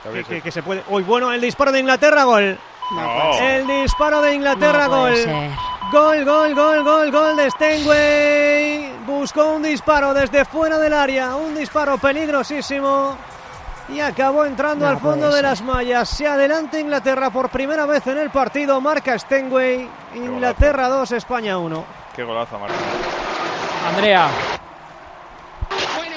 Que se puede. Uy, bueno, el disparo de Inglaterra, gol. No. El disparo de Inglaterra, No puede gol. ser. Gol de Steinway. Buscó un disparo desde fuera del área, un disparo peligrosísimo y acabó entrando al fondo de las mallas. Se adelanta Inglaterra por primera vez en el partido, marca Steinway. Inglaterra 2, España 1. Qué golazo, Marco. Andrea. Bueno,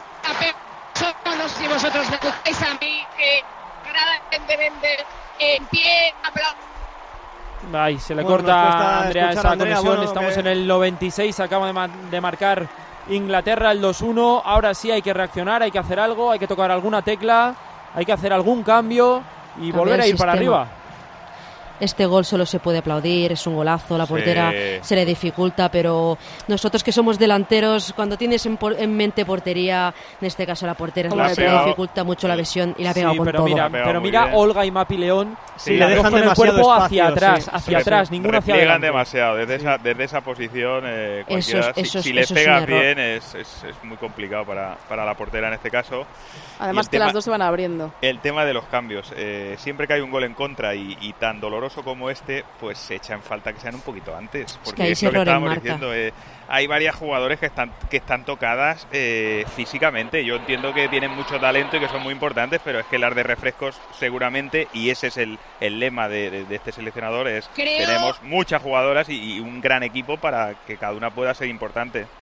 no sé si vosotros me gustáis a mí, que agradecentemente en pie, Ay, se le Bueno, corta nos cuesta a Andrea escuchar esa a Andrea, conexión. bueno, Estamos que- en el 96, acaba de marcar Inglaterra el 2-1. Ahora sí hay que reaccionar, hay que hacer algo, hay que tocar alguna tecla, hay que hacer algún cambio y volver a ir para arriba. Este gol solo se puede aplaudir, es un golazo, la portera se le dificulta, pero nosotros que somos delanteros, cuando tienes en mente portería, en este caso la portera, se le dificulta mucho la visión y la ha pegado con todo. Pero mira Olga y Mapi León, Sí, le dejan con el demasiado cuerpo espacio, hacia atrás, ninguno hacia Repliegan adelante. demasiado, desde esa posición, cualquiera, Eso si le es pegas un error. bien es muy complicado para la portera en este caso. Además que las dos se van abriendo. El tema de los cambios, siempre que hay un gol en contra y tan doloroso como este, pues se echa en falta que sean un poquito antes, porque ahí es se lo que error en estábamos marca. diciendo, hay varias jugadores que están tocadas físicamente. Yo entiendo que tienen mucho talento y que son muy importantes, pero es que las de refrescos seguramente, y ese es el lema de este seleccionador, tenemos muchas jugadoras y un gran equipo para que cada una pueda ser importante.